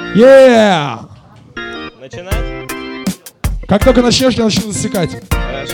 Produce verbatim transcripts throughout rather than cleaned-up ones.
Yeah! Начинать? Как только начнешь, я начну засекать. Хорошо.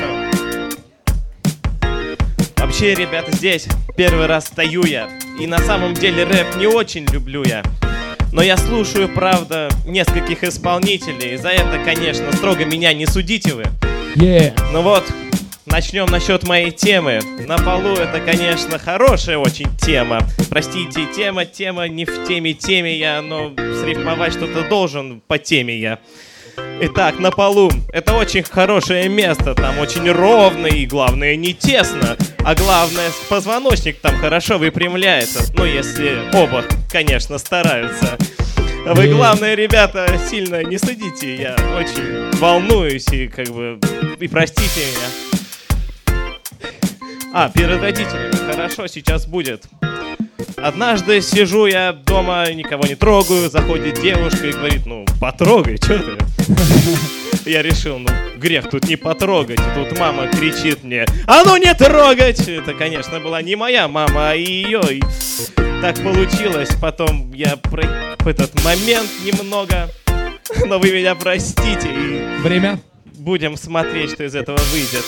Вообще, ребята, здесь первый раз стою я. И на самом деле рэп не очень люблю я. Но я слушаю, правда, нескольких исполнителей. За это, конечно, строго меня не судите вы. Yeah. Ну вот, начнем насчет моей темы. На полу это, конечно, хорошая очень тема. Простите, тема, тема не в теме, теме я, но срифмовать что-то должен по теме я. Итак, на полу это очень хорошее место, там очень ровно и, главное, не тесно. А главное, позвоночник там хорошо выпрямляется. Ну, если оба, конечно, стараются. Вы, главное, ребята, сильно не стыдите, я очень волнуюсь и, как бы, и простите меня. А, перед родителями, хорошо, сейчас будет. Однажды сижу я дома, никого не трогаю, заходит девушка и говорит: ну, потрогай, чё ты? Я решил, ну, грех тут не потрогать. И тут мама кричит мне: а ну не трогать! Это, конечно, была не моя мама, а ее. И так получилось. Потом я про этот момент немного, но вы меня простите. И время. Будем смотреть, что из этого выйдет.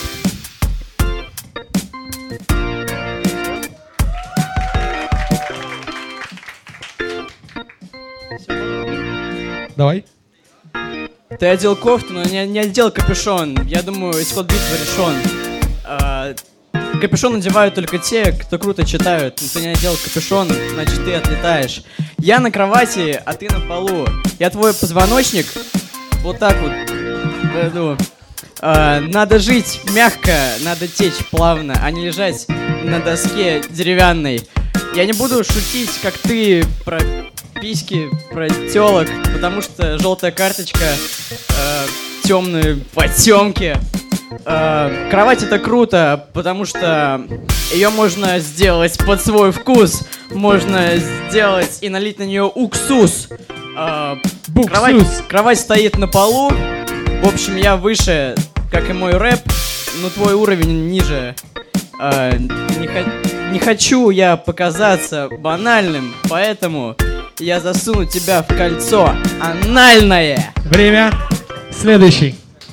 Давай. Ты одел кофту, но не, не одел капюшон. Я думаю, исход битвы решен. А, капюшон надевают только те, кто круто читают. Но ты не одел капюшон, значит ты отлетаешь. Я на кровати, а ты на полу. Я твой позвоночник вот так вот веду. А, надо жить мягко, надо течь плавно, а не лежать на доске деревянной. Я не буду шутить, как ты, про письки, про тёлок, потому что желтая карточка, э, темные потемки. Э, кровать это круто, потому что ее можно сделать под свой вкус, можно сделать и налить на нее уксус. Э, кровать, кровать стоит на полу. В общем, я выше, как и мой рэп, но твой уровень ниже. Э, не, хо- не хочу я показаться банальным, поэтому я засуну тебя в кольцо анальное. Время. Следующий.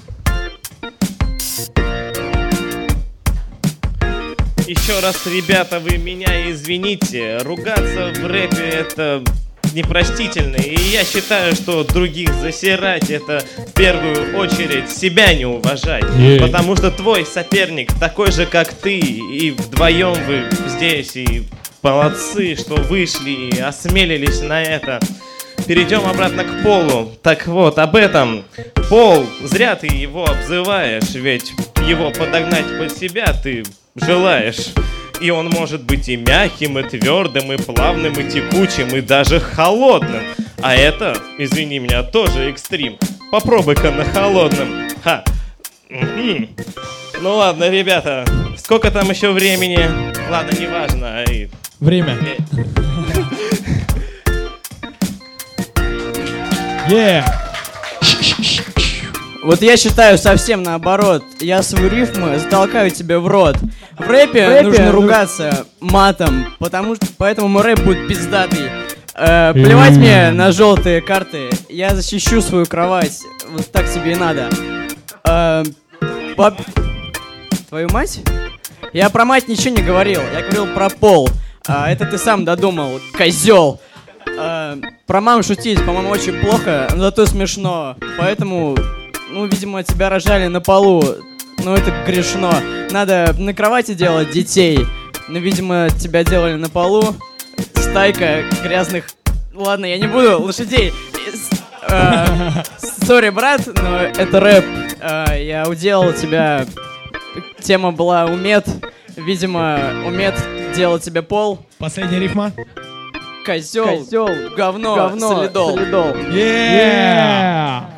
Еще раз, ребята, вы меня извините. Ругаться в рэпе это непростительно. И я считаю, что других засирать — это в первую очередь себя не уважать. Yeah. Потому что твой соперник такой же, как ты. И вдвоем вы здесь, и молодцы, что вышли и осмелились на это. Перейдем обратно к полу. Так вот, об этом. Пол, зря ты его обзываешь, ведь его подогнать под себя ты желаешь. И он может быть и мягким, и твердым, и плавным, и текучим, и даже холодным. А это, извини меня, тоже экстрим. Попробуй-ка на холодном. Ха. Угу. Ну ладно, ребята, сколько там еще времени? Ладно, неважно. И... Время. Yeah. Вот я считаю совсем наоборот. Я свою рифму затолкаю тебе в рот. В рэпе, в рэпе нужно ругаться матом, потому что поэтому мой рэп будет пиздатый. Э, плевать mm. мне на желтые карты. Я защищу свою кровать. Вот так тебе и надо. Э, пап... Твою мать? Я про мать ничего не говорил. Я говорил про пол. А, это ты сам додумал, козел. А, про маму шутить, по-моему, очень плохо, но зато смешно. Поэтому, ну, видимо, тебя рожали на полу. Ну, это грешно. Надо на кровати делать детей. Но, видимо, тебя делали на полу. Стайка грязных... Ладно, я не буду лошадей. Сори, брат, но это рэп. А, я уделал тебя. Тема была умет. Видимо, умет делать тебе пол. Последняя рифма. Козел, Козел, говно, говно, солидол. солидол. Yeah! Yeah!